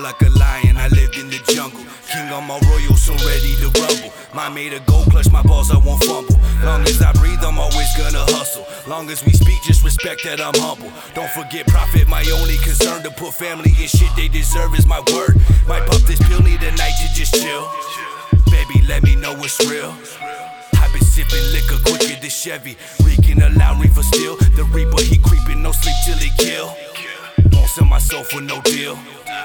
like a lion, I lived in the jungle. King on my royal, so ready to rumble. Mine made a gold clutch, my balls I won't fumble. Long as I breathe, I'm always gonna hustle. Long as we speak, just respect that I'm humble. Don't forget profit, my only concern. To put family in shit they deserve is my word. Might pop this pill, need a night to just chill. Baby, let me know what's real. I've been sipping liquor quicker than Chevy, reeking a loud reefer still. The reaper, he creeping, no sleep till he kill. Won't sell my soul for no deal.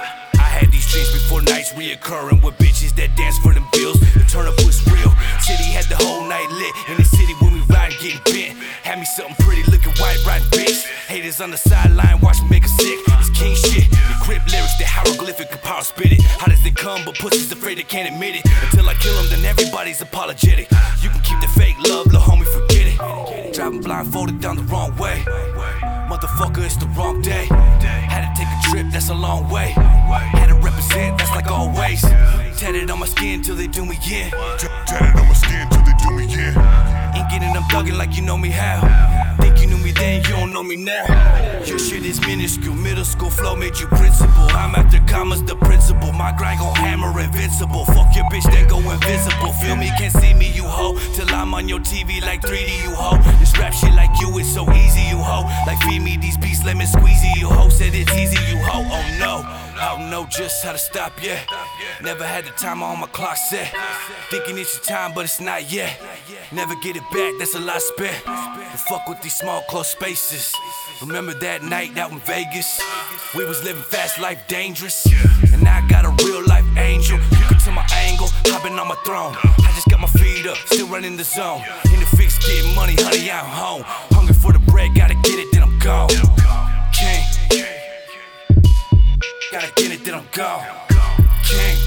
I had these dreams before nights reoccurring with bitches that dance for them bills. The turn up was real. City had the whole night lit. In the city when we ride getting bent. Had me something pretty looking white, right bitch. Haters on the sideline, watch me make a sick. It's king shit. The crib lyrics, the hieroglyphic, can power spit it. How does it come? But pussy's afraid they can't admit it. Until I kill them, then everybody's apologetic. You can keep the fake love, little homie, forget it. Driving blindfolded down the wrong way. Motherfucker, it's the wrong day. Had to take a trip, that's a long way. Had to represent, that's like always. Tatted on my skin till they do me in. Tatted on my skin till they do me in. Ain't getting them thuggin' like you know me how. Think you knew me then, you don't know me now. Your shit is minuscule, middle school flow made you principal. I'm after commas, the principal. My grind gon' hammer invincible. Fuck your bitch, then go invisible. Feel me, can't see me, you hoe. Till I'm on your TV like 3D, you hoe. This rap shit like you, it's so easy, you hoe. Like feed me these beats, lemon squeezy, you hoe. Said it's easy, you hoe. Oh no, I don't know just how to stop yet. Never had the time on my clock set. Thinking it's your time, but it's not yet. Never get it back, that's a lot spent. But fuck with these small close spaces. Remember that night out in Vegas? We was living fast, life dangerous. And now I got a real life angel. You can tell my angle, I've been on my throne. I just got my feet up, still running the zone. In the fix, getting money, honey, I'm home. Hungry for the bread, gotta get it, then I'm gone. King, gotta get it, then I'm gone. King.